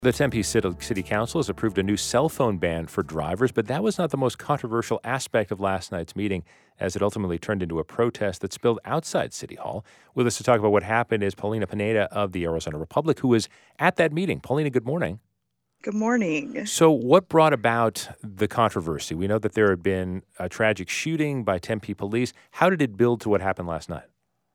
The Tempe City Council has approved a new cell phone ban for drivers, but that was not the most controversial aspect of last night's meeting, as it ultimately turned into a protest that spilled outside City Hall. With us to talk about what happened is Paulina Pineda of the Arizona Republic, who was at that meeting. Paulina, good morning. Good morning. So, what brought about the controversy? We know that there had been a tragic shooting by Tempe police. How did it build to what happened last night?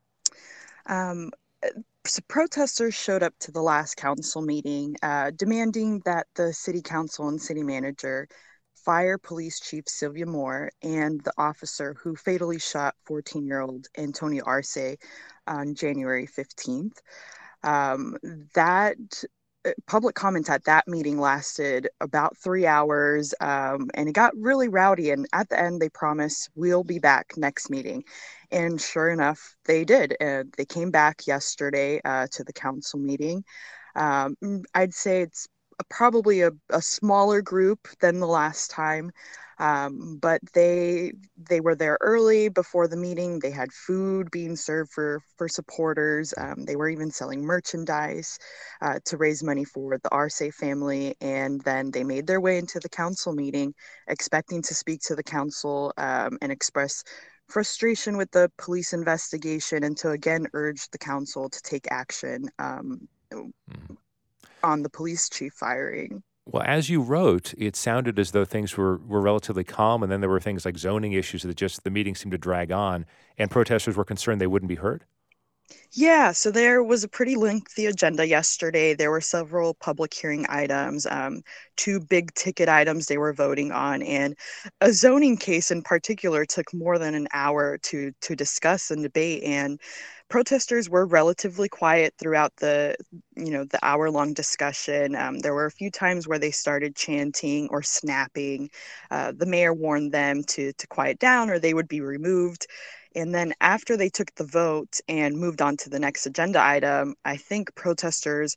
Um, so protesters showed up to the last council meeting, demanding that the city council and city manager fire police chief Sylvia Moore and the officer who fatally shot 14-year-old Antonio Arce on January 15th. Um, that public comment at that meeting lasted about 3 hours, and it got really rowdy. And at the end, they promised we'll be back next meeting. And sure enough, they did. They came back yesterday to the council meeting. I'd say it's probably a smaller group than the last time. But they were there early before the meeting. They had food being served for supporters. They were even selling merchandise to raise money for the Arce family. And then they made their way into the council meeting, expecting to speak to the council and express frustration with the police investigation and to again urge the council to take action Mhm. on the police chief firing. Well, as you wrote, it sounded as though things were relatively calm, and then there were things like zoning issues that just the meeting seemed to drag on, and protesters were concerned they wouldn't be heard. Yeah, so there was a pretty lengthy agenda yesterday. There were several public hearing items, two big ticket items they were voting on, and a zoning case in particular took more than an hour to discuss and debate. And protesters were relatively quiet throughout the hour-long discussion. There were a few times where they started chanting or snapping. The mayor warned them to quiet down or they would be removed. And then after they took the vote and moved on to the next agenda item, I think protesters,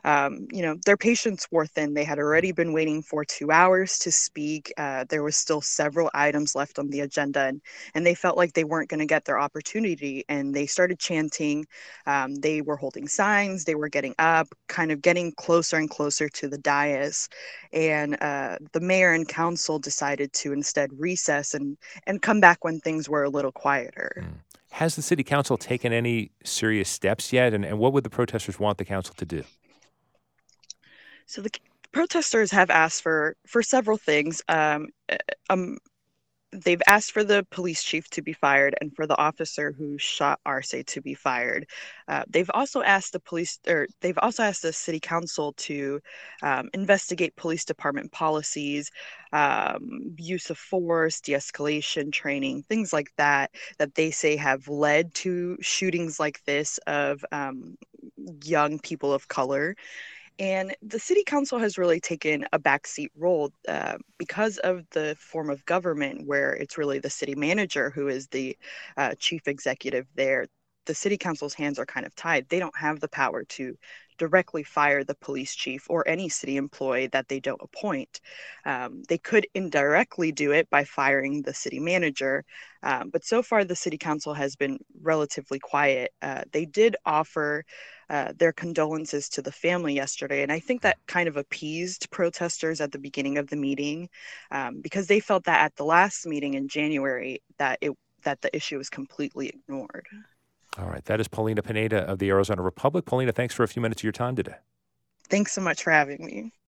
their patience wore thin. They had already been waiting for 2 hours to speak. There was still several items left on the agenda, and they felt like they weren't going to get their opportunity. And they started chanting. They were holding signs. They were getting up, kind of getting closer and closer to the dais. And the mayor and council decided to instead recess and come back when things were a little quieter. Mm. Has the city council taken any serious steps yet? And what would the protesters want the council to do? So the protesters have asked for several things. Um, they've asked for the police chief to be fired and for the officer who shot Arce to be fired. They've also asked the city council to investigate police department policies, use of force, de-escalation training, things like that, that they say have led to shootings like this of young people of color. And the city council has really taken a backseat role because of the form of government where it's really the city manager who is the chief executive there. The city council's hands are kind of tied. They don't have the power to directly fire the police chief or any city employee that they don't appoint. They could indirectly do it by firing the city manager, but so far the city council has been relatively quiet. They did offer their condolences to the family yesterday. And I think that kind of appeased protesters at the beginning of the meeting because they felt that at the last meeting in January that the issue was completely ignored. All right. That is Paulina Pineda of the Arizona Republic. Paulina, thanks for a few minutes of your time today. Thanks so much for having me.